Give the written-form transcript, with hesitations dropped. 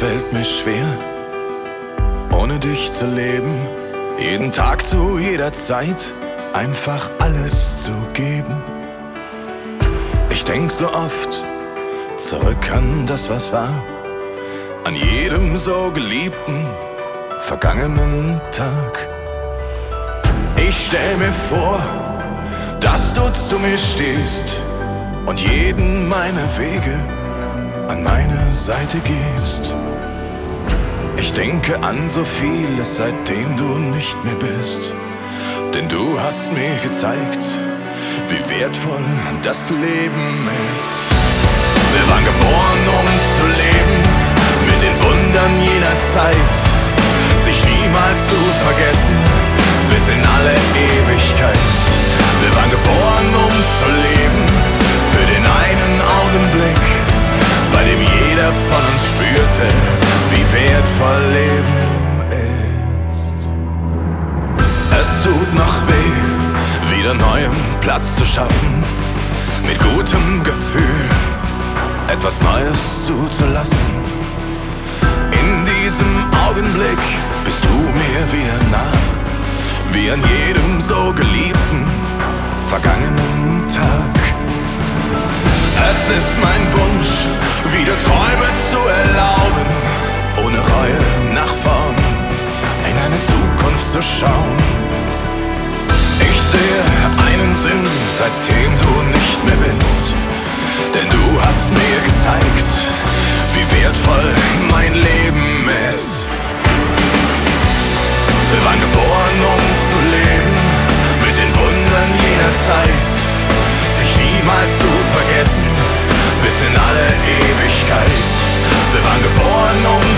fällt mir schwer, ohne dich zu leben, jeden Tag zu jeder Zeit einfach alles zu geben. Ich denk so oft zurück an das, was war, an jedem so geliebten, vergangenen Tag. Ich stell mir vor, dass du zu mir stehst und jeden meiner Wege an meine Seite gehst. Ich denke an so vieles, seitdem du nicht mehr bist, denn du hast mir gezeigt, wie wertvoll das Leben ist. Wir waren geboren, um zu leben, mit den Wundern jener Zeit, sich niemals zu vergessen, bis in alle Ewigkeit. Wir waren geboren, um zu leben, für den einen Augenblick, bei dem jeder von uns spürte, wie wertvoll Leben ist. Es tut noch weh, wieder neuem Platz zu schaffen, mit gutem Gefühl etwas Neues zuzulassen. In diesem Augenblick bist du mir wieder nah, wie an jedem so geliebten, vergangenen Tag. Es ist mein Wunsch, wieder Träume zu erlauben, ohne Reue nach vorn in eine Zukunft zu schauen. Ich sehe einen Sinn, seitdem du nicht mehr bist, denn du hast mir gezeigt, wie wertvoll mein Leben ist. Wir waren geboren, um zu leben, mit den Wundern jener Zeit, sich niemals zu vergessen, bis in alle Ewigkeit. Wir waren geboren, um